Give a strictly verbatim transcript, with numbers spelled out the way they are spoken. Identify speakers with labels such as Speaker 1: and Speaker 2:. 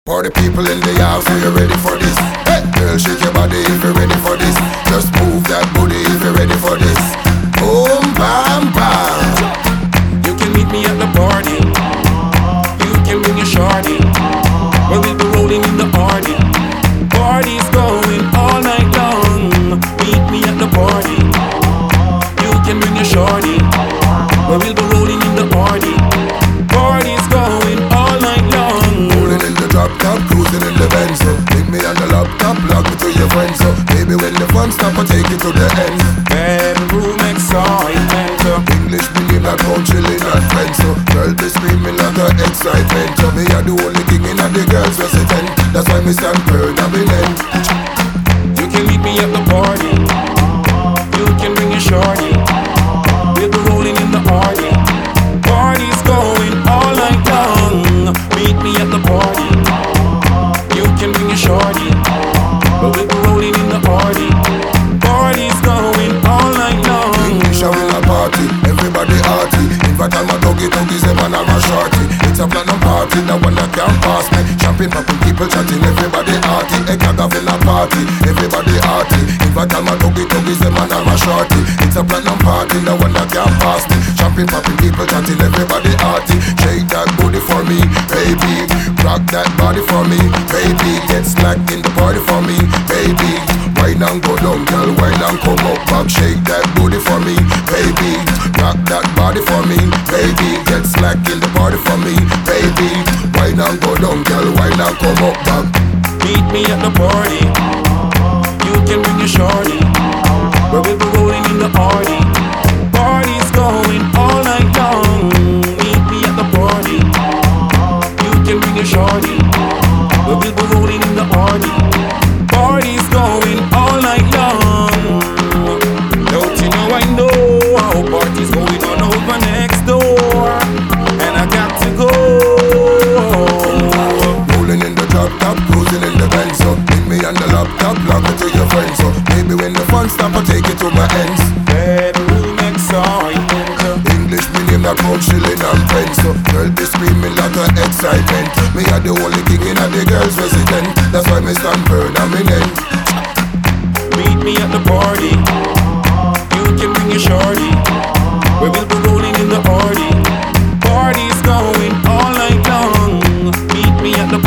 Speaker 1: Party people in the house, are you ready for this? Hey, girl, shake your body if you're ready for this. Just move that booty if you're ready for this. Boom, bam, bam.
Speaker 2: You can meet me at the party. You can bring your shorty. Well, we'll be rolling in the party. Party's going all night long. Meet me at the party. You can bring your shorty. Well, we'll be rolling in the party. Party's going all night long.
Speaker 1: Rolling in the drop top, cruising in the Benz. So take me on the laptop, log me to your friends. So baby, when the fun stop, I take you to the end.
Speaker 2: Bedroom excitement.
Speaker 1: English meaning not home chilling and friends. So girl be screaming like a excitement. So me are the only king in the girls' resident. That's why me stand firm and me end.
Speaker 2: You can meet me at the party. You can bring your shorty. We'll be rolling in the party. Party's going all night long. Meet me at the party. You can bring your shorty. But we'll be rolling in the party. Party's going all night long.
Speaker 1: English are in a party, everybody hearty. Invite all my doggy doggies, them and all my shorty. It's a platinum party, that one that can't pass me. Champagne popping, people chatting, everybody hearty. Egg have in a party, everybody hearty. Invite all my doggy doggies, them and all my shorty. It's a platinum party, that one that can't pass me. Champagne popping, people chatting, everybody hearty. Shake that booty for me, baby. Rock that body for me, baby. Get slack in the party for me, baby. Wine and go down, girl, wine and come up back. Shake that booty for me, baby. Rock that body for me, baby. Get slack in the party for me, baby. Wine and go down, girl, wine and come up back.
Speaker 2: Meet me at the party. You can bring your shorty. Where we'll be rolling in the party. Party's going all night long. Meet me at the party. You can bring your shorty. Where we'll be rolling in the party. Party's going all night long. Don't you know I know how party's going on over next door. And I got to go.
Speaker 1: Rolling in the drop top, cruising in the Benz. So bring me on the laptop, log me to your friends. So baby, when the fun stop, I take you to my ends.
Speaker 2: Bedroom excitement.
Speaker 1: English medium, not home chilling and friends. So girl be screaming like a excitement. Me are the only king in the girls' resident. That's why me stand firm and me end.
Speaker 2: Meet me at the party. You can bring your shorty. Where we'll be rolling in the party. Party's going all night long. Meet me at the